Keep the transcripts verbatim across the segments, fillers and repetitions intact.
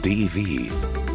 D W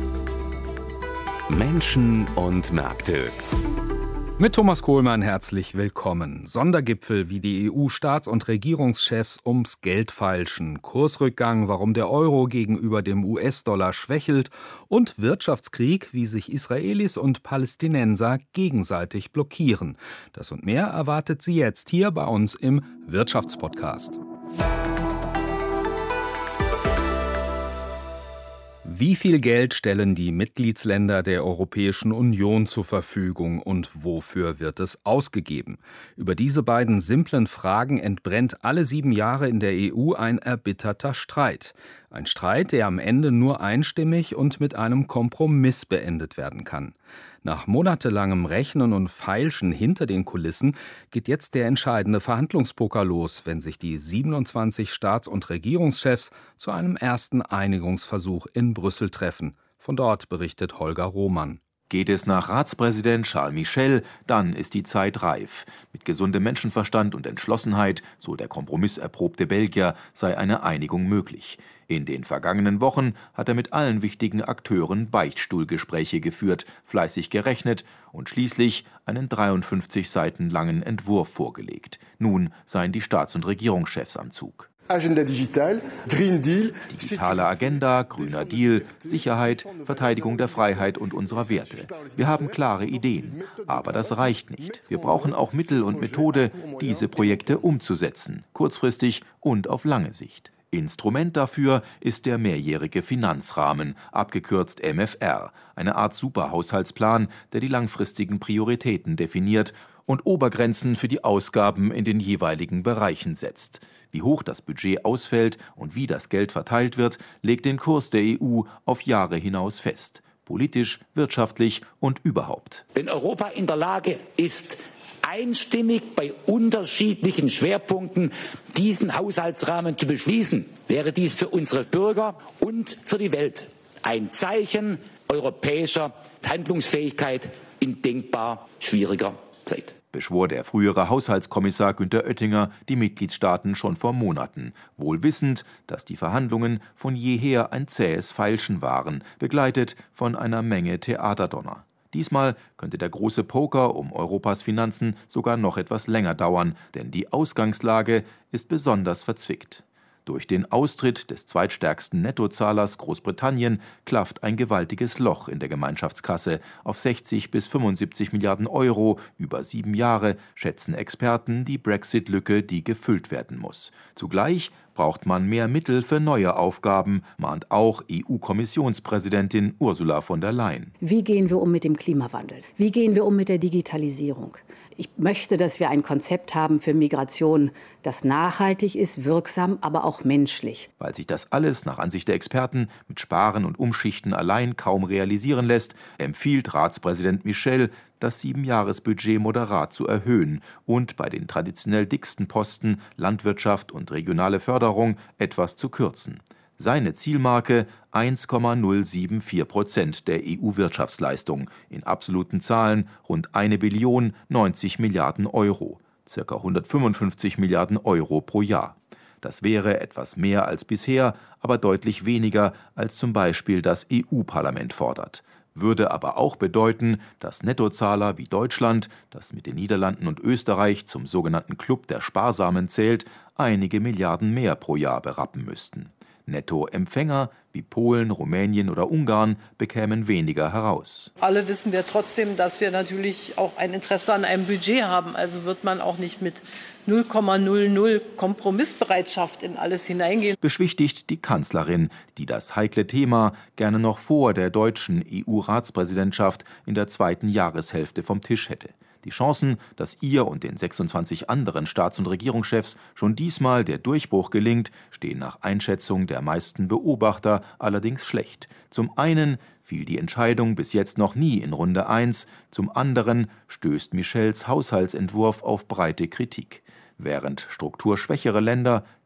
Menschen und Märkte. Mit Thomas Kohlmann herzlich willkommen. Sondergipfel, wie die E U-Staats- und Regierungschefs ums Geld feilschen, Kursrückgang, warum der Euro gegenüber dem U S-Dollar schwächelt und Wirtschaftskrieg, wie sich Israelis und Palästinenser gegenseitig blockieren. Das und mehr erwartet Sie jetzt hier bei uns im Wirtschaftspodcast. Wie viel Geld stellen die Mitgliedsländer der Europäischen Union zur Verfügung und wofür wird es ausgegeben? Über diese beiden simplen Fragen entbrennt alle sieben Jahre in der E U ein erbitterter Streit. Ein Streit, der am Ende nur einstimmig und mit einem Kompromiss beendet werden kann. Nach monatelangem Rechnen und Feilschen hinter den Kulissen geht jetzt der entscheidende Verhandlungspoker los, wenn sich die siebenundzwanzig Staats- und Regierungschefs zu einem ersten Einigungsversuch in Brüssel treffen. Von dort berichtet Holger Rohmann. Geht es nach Ratspräsident Charles Michel, dann ist die Zeit reif. Mit gesundem Menschenverstand und Entschlossenheit, so der kompromisserprobte Belgier, sei eine Einigung möglich. In den vergangenen Wochen hat er mit allen wichtigen Akteuren Beichtstuhlgespräche geführt, fleißig gerechnet und schließlich einen dreiundfünfzig Seiten langen Entwurf vorgelegt. Nun seien die Staats- und Regierungschefs am Zug. Agenda Digital, Green Deal, Digitale Agenda, grüner Deal, Sicherheit, Verteidigung der Freiheit und unserer Werte. Wir haben klare Ideen, aber das reicht nicht. Wir brauchen auch Mittel und Methode, diese Projekte umzusetzen, kurzfristig und auf lange Sicht. Instrument dafür ist der mehrjährige Finanzrahmen, abgekürzt M F R, eine Art Superhaushaltsplan, der die langfristigen Prioritäten definiert und Obergrenzen für die Ausgaben in den jeweiligen Bereichen setzt. Wie hoch das Budget ausfällt und wie das Geld verteilt wird, legt den Kurs der E U auf Jahre hinaus fest. Politisch, wirtschaftlich und überhaupt. Wenn Europa in der Lage ist, einstimmig bei unterschiedlichen Schwerpunkten diesen Haushaltsrahmen zu beschließen, wäre dies für unsere Bürger und für die Welt ein Zeichen europäischer Handlungsfähigkeit in denkbar schwieriger Zeit. Beschwor der frühere Haushaltskommissar Günther Oettinger die Mitgliedstaaten schon vor Monaten, wohl wissend, dass die Verhandlungen von jeher ein zähes Feilschen waren, begleitet von einer Menge Theaterdonner. Diesmal könnte der große Poker um Europas Finanzen sogar noch etwas länger dauern, denn die Ausgangslage ist besonders verzwickt. Durch den Austritt des zweitstärksten Nettozahlers Großbritannien klafft ein gewaltiges Loch in der Gemeinschaftskasse. Auf sechzig bis fünfundsiebzig Milliarden Euro über sieben Jahre schätzen Experten die Brexit-Lücke, die gefüllt werden muss. Zugleich braucht man mehr Mittel für neue Aufgaben, mahnt auch E U-Kommissionspräsidentin Ursula von der Leyen. Wie gehen wir um mit dem Klimawandel? Wie gehen wir um mit der Digitalisierung? Ich möchte, dass wir ein Konzept haben für Migration, das nachhaltig ist, wirksam, aber auch menschlich. Weil sich das alles nach Ansicht der Experten mit Sparen und Umschichten allein kaum realisieren lässt, empfiehlt Ratspräsident Michel, das Siebenjahresbudget moderat zu erhöhen und bei den traditionell dicksten Posten Landwirtschaft und regionale Förderung etwas zu kürzen. Seine Zielmarke eins Komma null sieben vier Prozent der E U-Wirtschaftsleistung, in absoluten Zahlen rund eine Billion neunzig Milliarden Euro, ca. hundertfünfundfünfzig Milliarden Euro pro Jahr. Das wäre etwas mehr als bisher, aber deutlich weniger als zum Beispiel das E U-Parlament fordert. Würde aber auch bedeuten, dass Nettozahler wie Deutschland, das mit den Niederlanden und Österreich zum sogenannten Club der Sparsamen zählt, einige Milliarden mehr pro Jahr berappen müssten. Nettoempfänger wie Polen, Rumänien oder Ungarn bekämen weniger heraus. Alle wissen wir trotzdem, dass wir natürlich auch ein Interesse an einem Budget haben. Also wird man auch nicht mit null Komma null null Kompromissbereitschaft in alles hineingehen. Beschwichtigt die Kanzlerin, die das heikle Thema gerne noch vor der deutschen E U-Ratspräsidentschaft in der zweiten Jahreshälfte vom Tisch hätte. Die Chancen, dass ihr und den sechsundzwanzig anderen Staats- und Regierungschefs schon diesmal der Durchbruch gelingt, stehen nach Einschätzung der meisten Beobachter allerdings schlecht. Zum einen fiel die Entscheidung bis jetzt noch nie in Runde eins, zum anderen stößt Michels Haushaltsentwurf auf breite Kritik. Während strukturschwächere Länder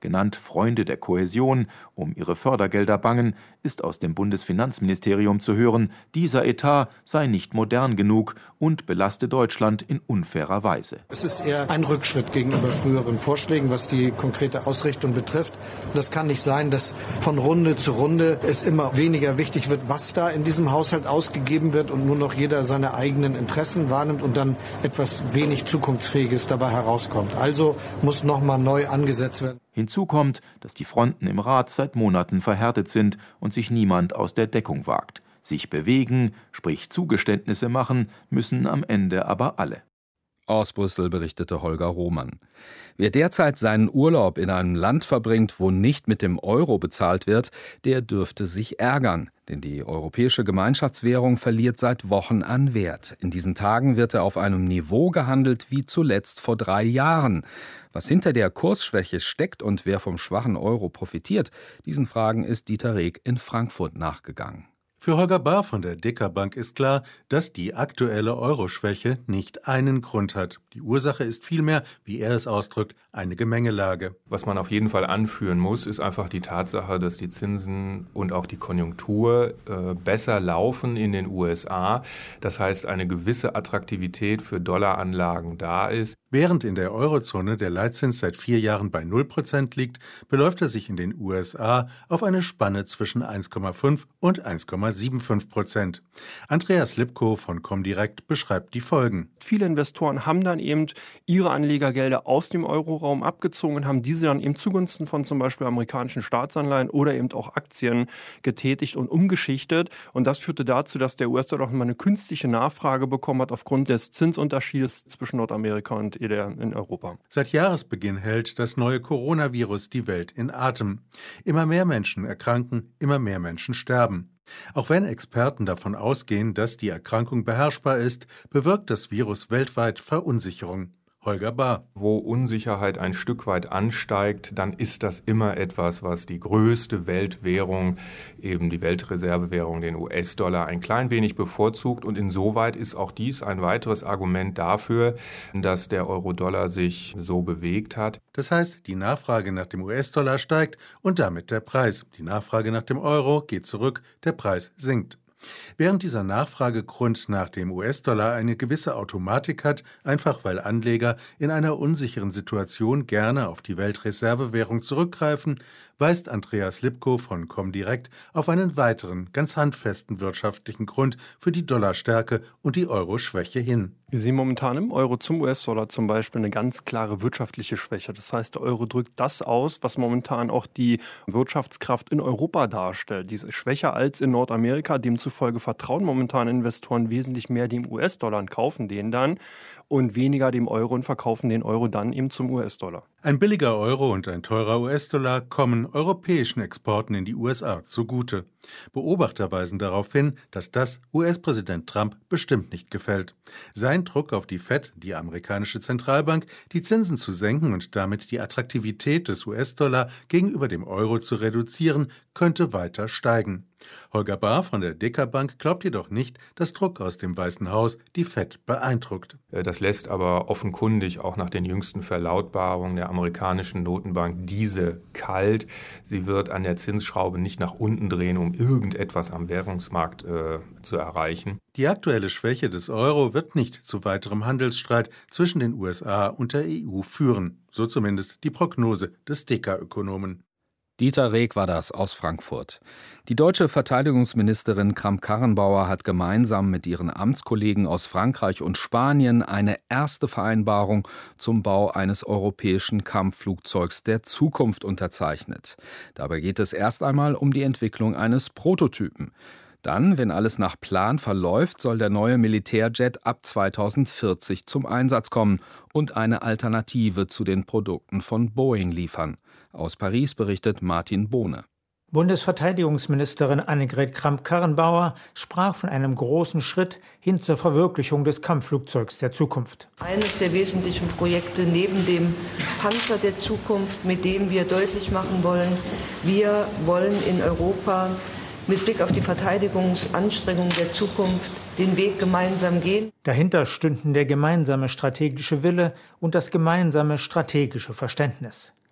genannt Freunde der Kohäsion, um ihre Fördergelder bangen, ist aus dem Bundesfinanzministerium zu hören, dieser Etat sei nicht modern genug und belaste Deutschland in unfairer Weise. Es ist eher ein Rückschritt gegenüber früheren Vorschlägen, was die konkrete Ausrichtung betrifft. Das kann nicht sein, dass von Runde zu Runde es immer weniger wichtig wird, was da in diesem Haushalt ausgegeben wird und nur noch jeder seine eigenen Interessen wahrnimmt und dann etwas wenig Zukunftsfähiges dabei herauskommt. Also muss nochmal neu angesetzt werden. Hinzu kommt, dass die Fronten im Rat seit Monaten verhärtet sind und sich niemand aus der Deckung wagt. Sich bewegen, sprich Zugeständnisse machen, müssen am Ende aber alle. Aus Brüssel berichtete Holger Rohmann. Wer derzeit seinen Urlaub in einem Land verbringt, wo nicht mit dem Euro bezahlt wird, der dürfte sich ärgern. Denn die europäische Gemeinschaftswährung verliert seit Wochen an Wert. In diesen Tagen wird er auf einem Niveau gehandelt wie zuletzt vor drei Jahren. Was hinter der Kursschwäche steckt und wer vom schwachen Euro profitiert, diesen Fragen ist Dieter Reg in Frankfurt nachgegangen. Für Holger Bahr von der Deka-Bank ist klar, dass die aktuelle Euro-Schwäche nicht einen Grund hat. Die Ursache ist vielmehr, wie er es ausdrückt, eine Gemengelage. Was man auf jeden Fall anführen muss, ist einfach die Tatsache, dass die Zinsen und auch die Konjunktur äh, besser laufen in den U S A. Das heißt, eine gewisse Attraktivität für Dollaranlagen da ist. Während in der Eurozone der Leitzins seit vier Jahren bei null Prozent liegt, beläuft er sich in den U S A auf eine Spanne zwischen eins Komma fünf und eins Komma fünfundsiebzig Prozent. Andreas Lipko von Comdirect beschreibt die Folgen. Viele Investoren haben dann eben ihre Anlegergelder aus dem Euroraum abgezogen und haben diese dann eben zugunsten von zum Beispiel amerikanischen Staatsanleihen oder eben auch Aktien getätigt und umgeschichtet. Und das führte dazu, dass der U S-Dollar auch immer eine künstliche Nachfrage bekommen hat aufgrund des Zinsunterschiedes zwischen Nordamerika und in Europa. Seit Jahresbeginn hält das neue Coronavirus die Welt in Atem. Immer mehr Menschen erkranken, immer mehr Menschen sterben. Auch wenn Experten davon ausgehen, dass die Erkrankung beherrschbar ist, bewirkt das Virus weltweit Verunsicherung. Holger Bahr. Wo Unsicherheit ein Stück weit ansteigt, dann ist das immer etwas, was die größte Weltwährung, eben die Weltreservewährung, den U S-Dollar, ein klein wenig bevorzugt. Und insoweit ist auch dies ein weiteres Argument dafür, dass der Euro-Dollar sich so bewegt hat. Das heißt, die Nachfrage nach dem U S-Dollar steigt und damit der Preis. Die Nachfrage nach dem Euro geht zurück, der Preis sinkt. Während dieser Nachfragegrund nach dem U S-Dollar eine gewisse Automatik hat, einfach weil Anleger in einer unsicheren Situation gerne auf die Weltreservewährung zurückgreifen, weist Andreas Lipko von Comdirect auf einen weiteren, ganz handfesten wirtschaftlichen Grund für die Dollarstärke und die Euro-Schwäche hin. Wir sehen momentan im Euro zum U S-Dollar zum Beispiel eine ganz klare wirtschaftliche Schwäche. Das heißt, der Euro drückt das aus, was momentan auch die Wirtschaftskraft in Europa darstellt. Die ist schwächer als in Nordamerika. Demzufolge vertrauen momentan Investoren wesentlich mehr dem U S-Dollar und kaufen den dann und weniger dem Euro und verkaufen den Euro dann eben zum U S-Dollar. Ein billiger Euro und ein teurer U S-Dollar kommen europäischen Exporten in die U S A zugute. Beobachter weisen darauf hin, dass das U S-Präsident Trump bestimmt nicht gefällt. Sein Druck auf die Fed, die amerikanische Zentralbank, die Zinsen zu senken und damit die Attraktivität des U S-Dollar gegenüber dem Euro zu reduzieren, könnte weiter steigen. Holger Bahr von der Deka-Bank glaubt jedoch nicht, dass Druck aus dem Weißen Haus die Fed beeindruckt. Das lässt aber offenkundig auch nach den jüngsten Verlautbarungen der amerikanischen Notenbank diese kalt. Sie wird an der Zinsschraube nicht nach unten drehen, um irgendetwas am Währungsmarkt äh, zu erreichen. Die aktuelle Schwäche des Euro wird nicht zu weiterem Handelsstreit zwischen den U S A und der E U führen. So zumindest die Prognose des Deka-Ökonomen. Dieter Reg war das aus Frankfurt. Die deutsche Verteidigungsministerin Kramp-Karrenbauer hat gemeinsam mit ihren Amtskollegen aus Frankreich und Spanien eine erste Vereinbarung zum Bau eines europäischen Kampfflugzeugs der Zukunft unterzeichnet. Dabei geht es erst einmal um die Entwicklung eines Prototypen. Dann, wenn alles nach Plan verläuft, soll der neue Militärjet ab zweitausendvierzig zum Einsatz kommen und eine Alternative zu den Produkten von Boeing liefern. Aus Paris berichtet Martin Bohne. Bundesverteidigungsministerin Annegret Kramp-Karrenbauer sprach von einem großen Schritt hin zur Verwirklichung des Kampfflugzeugs der Zukunft. Eines der wesentlichen Projekte neben dem Panzer der Zukunft, mit dem wir deutlich machen wollen, wir wollen in Europa mit Blick auf die Verteidigungsanstrengungen der Zukunft den Weg gemeinsam gehen. Dahinter stünden der gemeinsame strategische Wille und das gemeinsame strategische Verständnis.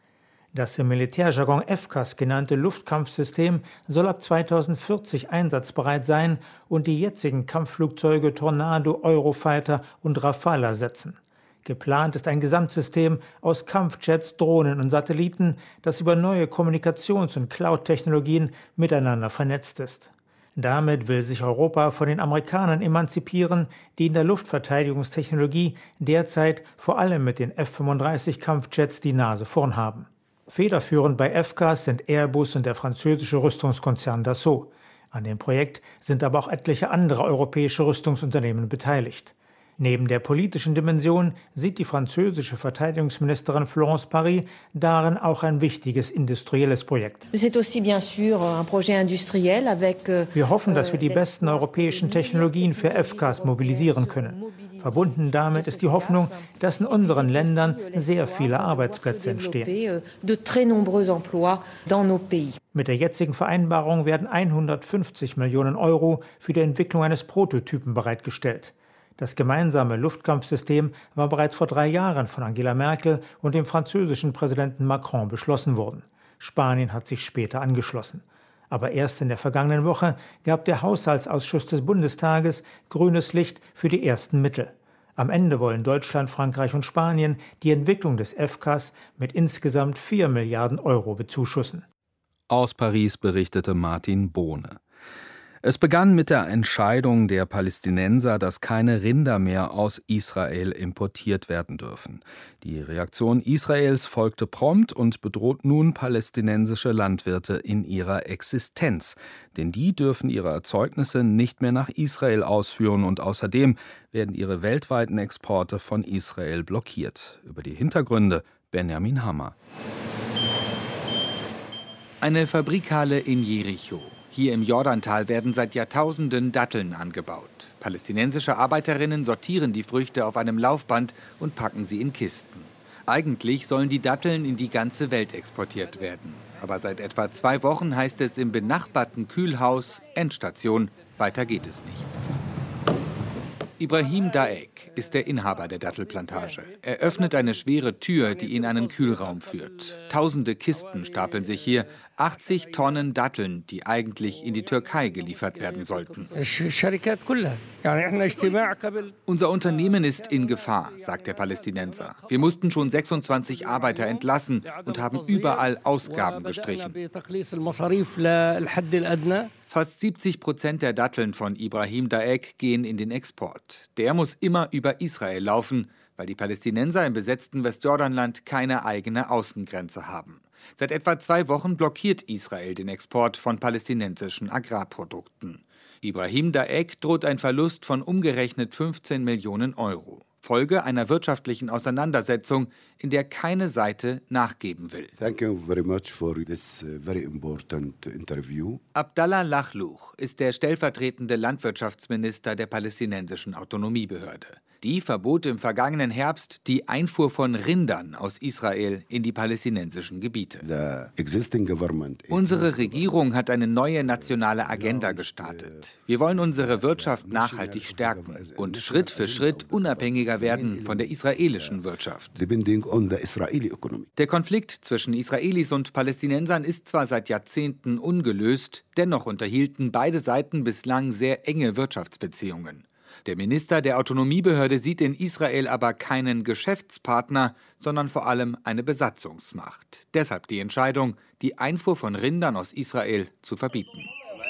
Das im Militärjargon F C A S genannte Luftkampfsystem soll ab zweitausendvierzig einsatzbereit sein und die jetzigen Kampfflugzeuge Tornado, Eurofighter und Rafale ersetzen. Geplant ist ein Gesamtsystem aus Kampfjets, Drohnen und Satelliten, das über neue Kommunikations- und Cloud-Technologien miteinander vernetzt ist. Damit will sich Europa von den Amerikanern emanzipieren, die in der Luftverteidigungstechnologie derzeit vor allem mit den F fünfunddreißig Kampfjets die Nase vorn haben. Federführend bei F C A S sind Airbus und der französische Rüstungskonzern Dassault. An dem Projekt sind aber auch etliche andere europäische Rüstungsunternehmen beteiligt. Neben der politischen Dimension sieht die französische Verteidigungsministerin Florence Parly darin auch ein wichtiges industrielles Projekt. Wir hoffen, dass wir die besten europäischen Technologien für F C A S mobilisieren können. Verbunden damit ist die Hoffnung, dass in unseren Ländern sehr viele Arbeitsplätze entstehen. Mit der jetzigen Vereinbarung werden hundertfünfzig Millionen Euro für die Entwicklung eines Prototypen bereitgestellt. Das gemeinsame Luftkampfsystem war bereits vor drei Jahren von Angela Merkel und dem französischen Präsidenten Macron beschlossen worden. Spanien hat sich später angeschlossen. Aber erst in der vergangenen Woche gab der Haushaltsausschuss des Bundestages grünes Licht für die ersten Mittel. Am Ende wollen Deutschland, Frankreich und Spanien die Entwicklung des F C A S mit insgesamt vier Milliarden Euro bezuschussen. Aus Paris berichtete Martin Bohne. Es begann mit der Entscheidung der Palästinenser, dass keine Rinder mehr aus Israel importiert werden dürfen. Die Reaktion Israels folgte prompt und bedroht nun palästinensische Landwirte in ihrer Existenz. Denn die dürfen ihre Erzeugnisse nicht mehr nach Israel ausführen und außerdem werden ihre weltweiten Exporte von Israel blockiert. Über die Hintergründe Benjamin Hammer. Eine Fabrikhalle in Jericho. Hier im Jordantal werden seit Jahrtausenden Datteln angebaut. Palästinensische Arbeiterinnen sortieren die Früchte auf einem Laufband und packen sie in Kisten. Eigentlich sollen die Datteln in die ganze Welt exportiert werden. Aber seit etwa zwei Wochen heißt es im benachbarten Kühlhaus Endstation, weiter geht es nicht. Ibrahim Daek ist der Inhaber der Dattelplantage. Er öffnet eine schwere Tür, die in einen Kühlraum führt. Tausende Kisten stapeln sich hier, achtzig Tonnen Datteln, die eigentlich in die Türkei geliefert werden sollten. Unser Unternehmen ist in Gefahr, sagt der Palästinenser. Wir mussten schon sechsundzwanzig Arbeiter entlassen und haben überall Ausgaben gestrichen. Fast siebzig Prozent der Datteln von Ibrahim Daek gehen in den Export. Der muss immer über Israel laufen, weil die Palästinenser im besetzten Westjordanland keine eigene Außengrenze haben. Seit etwa zwei Wochen blockiert Israel den Export von palästinensischen Agrarprodukten. Ibrahim Daek droht ein Verlust von umgerechnet fünfzehn Millionen Euro. Folge einer wirtschaftlichen Auseinandersetzung, in der keine Seite nachgeben will. Thank you very much for this very important interview. Abdallah Lachlouch ist der stellvertretende Landwirtschaftsminister der palästinensischen Autonomiebehörde. Die verbot im vergangenen Herbst die Einfuhr von Rindern aus Israel in die palästinensischen Gebiete. Unsere Regierung hat eine neue nationale Agenda gestartet. Wir wollen unsere Wirtschaft nachhaltig stärken und Schritt für Schritt unabhängiger werden von der israelischen Wirtschaft. Der Konflikt zwischen Israelis und Palästinensern ist zwar seit Jahrzehnten ungelöst, dennoch unterhielten beide Seiten bislang sehr enge Wirtschaftsbeziehungen. Der Minister der Autonomiebehörde sieht in Israel aber keinen Geschäftspartner, sondern vor allem eine Besatzungsmacht. Deshalb die Entscheidung, die Einfuhr von Rindern aus Israel zu verbieten.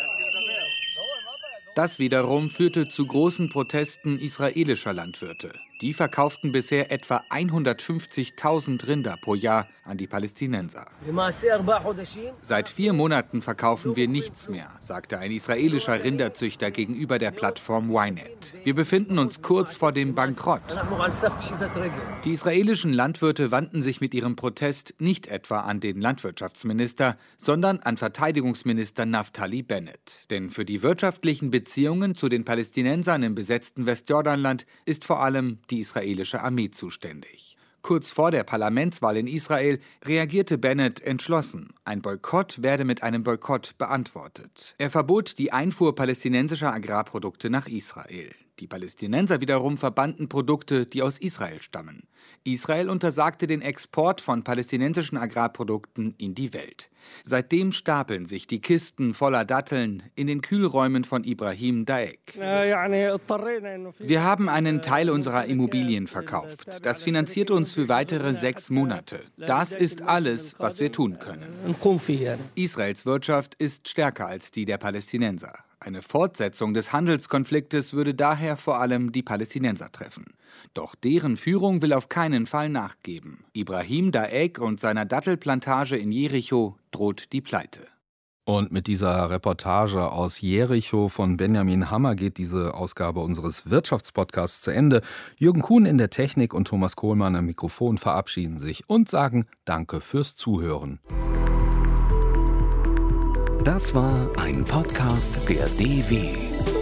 Das wiederum führte zu großen Protesten israelischer Landwirte. Die verkauften bisher etwa hundertfünfzigtausend Rinder pro Jahr an die Palästinenser. Seit vier Monaten verkaufen wir nichts mehr, sagte ein israelischer Rinderzüchter gegenüber der Plattform Ynet. Wir befinden uns kurz vor dem Bankrott. Die israelischen Landwirte wandten sich mit ihrem Protest nicht etwa an den Landwirtschaftsminister, sondern an Verteidigungsminister Naftali Bennett. Denn für die wirtschaftlichen Beziehungen zu den Palästinensern im besetzten Westjordanland ist vor allem die israelische Armee zuständig. Kurz vor der Parlamentswahl in Israel reagierte Bennett entschlossen. Ein Boykott werde mit einem Boykott beantwortet. Er verbot die Einfuhr palästinensischer Agrarprodukte nach Israel. Die Palästinenser wiederum verbannten Produkte, die aus Israel stammen. Israel untersagte den Export von palästinensischen Agrarprodukten in die Welt. Seitdem stapeln sich die Kisten voller Datteln in den Kühlräumen von Ibrahim Daek. Wir haben einen Teil unserer Immobilien verkauft. Das finanziert uns für weitere sechs Monate. Das ist alles, was wir tun können. Israels Wirtschaft ist stärker als die der Palästinenser. Eine Fortsetzung des Handelskonfliktes würde daher vor allem die Palästinenser treffen. Doch deren Führung will auf keinen Fall nachgeben. Ibrahim Daek und seiner Dattelplantage in Jericho droht die Pleite. Und mit dieser Reportage aus Jericho von Benjamin Hammer geht diese Ausgabe unseres Wirtschaftspodcasts zu Ende. Jürgen Kuhn in der Technik und Thomas Kohlmann am Mikrofon verabschieden sich und sagen Danke fürs Zuhören. Das war ein Podcast der D W.